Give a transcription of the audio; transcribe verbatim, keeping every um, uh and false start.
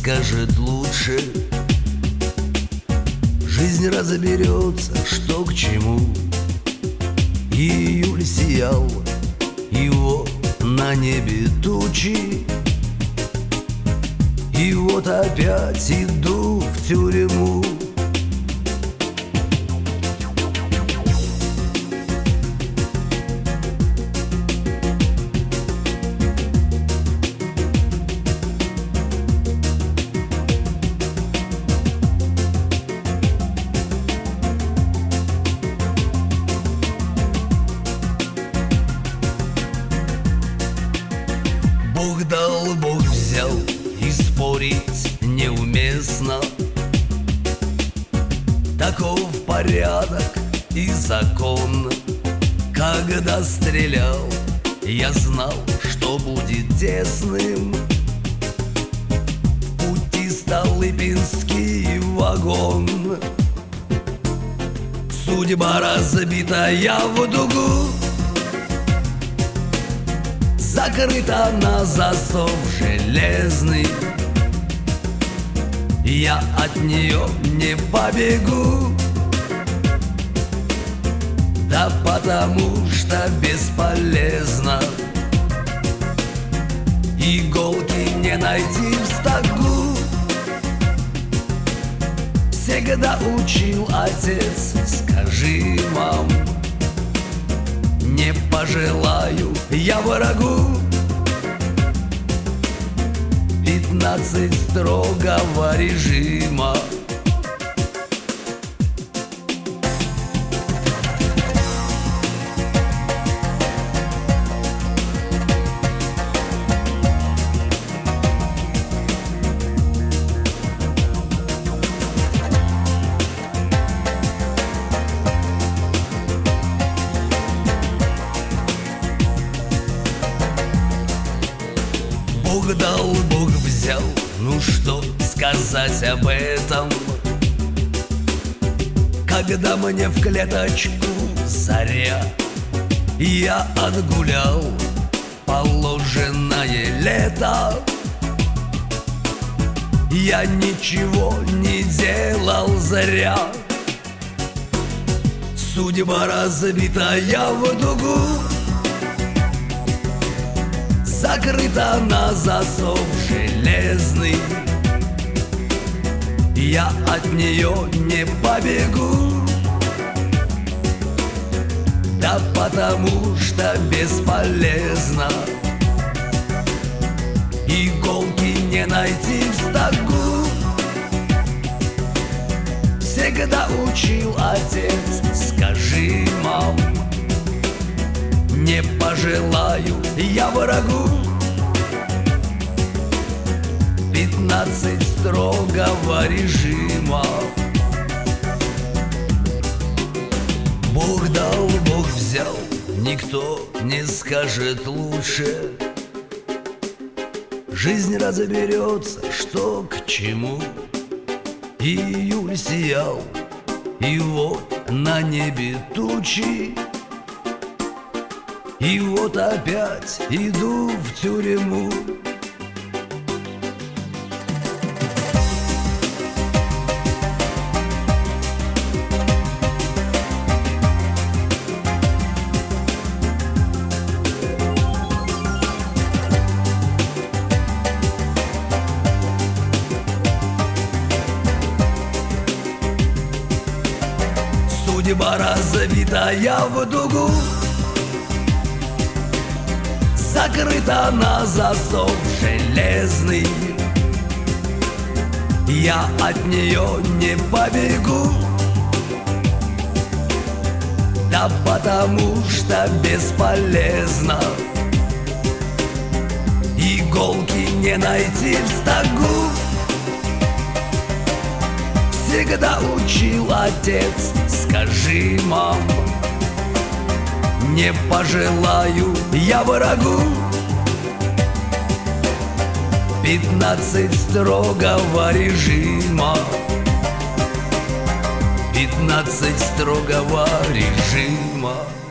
скажет лучше. Жизнь разберется, что к чему. Июль сиял, и вот на небе тучи. И вот опять иду в тюрьму. Бог дал, Бог взял, и спорить неуместно. Таков порядок и закон. Когда стрелял, я знал, что будет тесным. В пути Столыпинский вагон. Судьба разбитая в дугу, закрыта на засов железный. Я от нее не побегу, да потому что бесполезно. Иголки не найти в стогу. Всегда учил отец, скажи, мам, не пожелаю я врагу. Пятнадцать строгого режима. Бог дал, Бог взял, ну что сказать об этом? Когда мне в клеточку заря, я отгулял положенное лето. Я ничего не делал зря. Судьба разбитая в дугу, закрыта на засов железный. Я от нее не побегу, да потому что бесполезно. Иголки не найти в стогу. Всегда учил отец, скажи, мам, не пожелаю я врагу. Пятнадцать строгого режима. Бог дал, Бог взял, никто не скажет лучше. Жизнь разберется, что к чему. Июль сиял, и вот на небе тучи. И вот опять иду в тюрьму. Судьба разбитая в дугу, закрыта на засов железный. Я от нее не побегу, да потому что бесполезно. Иголки не найти в стогу. Всегда учил отец, скажи, мам, не пожелаю я врагу. Пятнадцать строгого режима. Пятнадцать строгого режима.